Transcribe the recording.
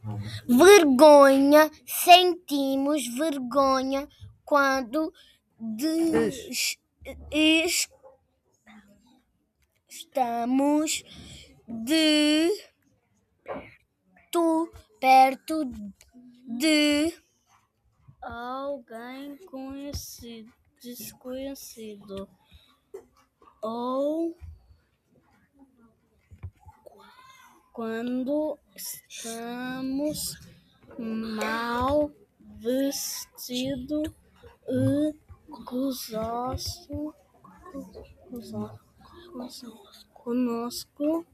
Vergonha, sentimos vergonha quando estamos perto de alguém desconhecido, ou quando estamos mal vestidos e gozosos conosco.